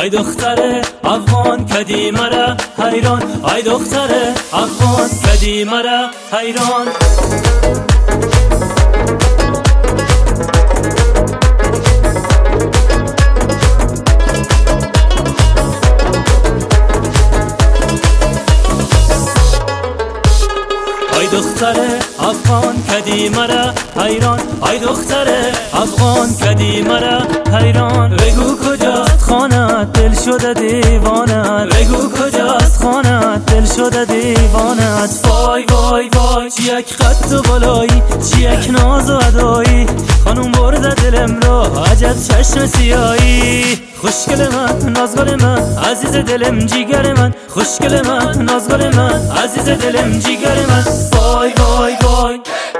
ای دختر افغان کدی مرا حیران، ای دختر افغان کدی مرا حیران. ای دختر افغان کدی مرا حیران، ای دختر افغان کدی مرا حیران. بگو کجاست خانت دل شده دیوانت، بگو کجاست خانت دل شده دیوانت. وای وای وای چی یک خط و بالایی، چی یک ناز و ادایی، خانوم برده دلم را عجب چشم سیایی. خوشگل من نازگل من عزیز دلم جیگر من، خوشگل من نازگل من عزیز دلم جیگر من. وای وای وای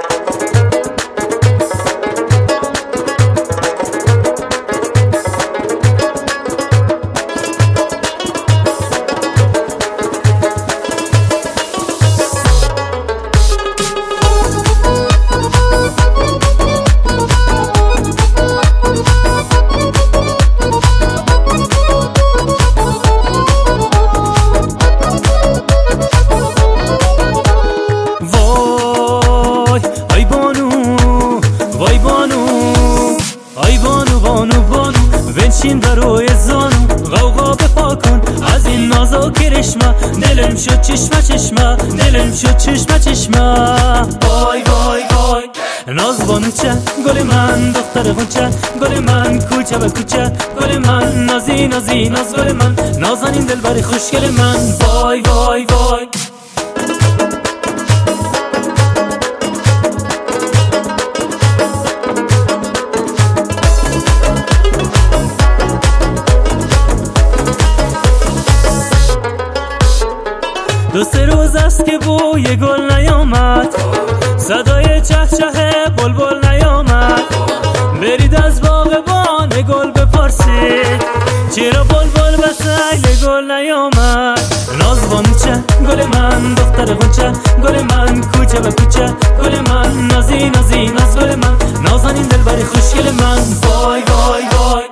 بنشین و روی زانو غوغا بپا کن از این نازا کرشمه، دلم شد چشمه چشمه، دلم شد چشمه چشمه. وای وای وای ناز بانوچه گل من دختر غنچه، گل من کوچه به کوچه، گل من نازی نازی ناز گل من نازنین دلبر خوشگل من. وای وای وای دو سه روز است که بوی گل نیامد، صدای چهچه بلبل نیامد. برید از باغبان گل بپرسید چرا بلبل به سیل گل نیامد. ناز بانوچه گل من دختر غنچه، گل من کوچه به کوچه، گل من نازی نازی ناز گل من نازنین دلبر خوشگل من. وای وای وای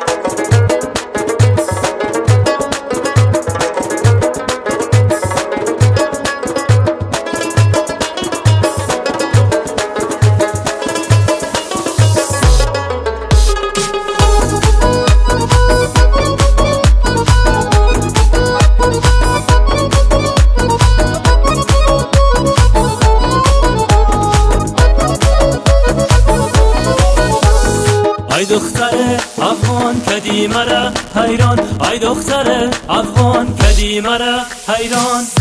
ای دختر افغان کدی مرا حیران، ای دختر افغان کدی مرا حیران.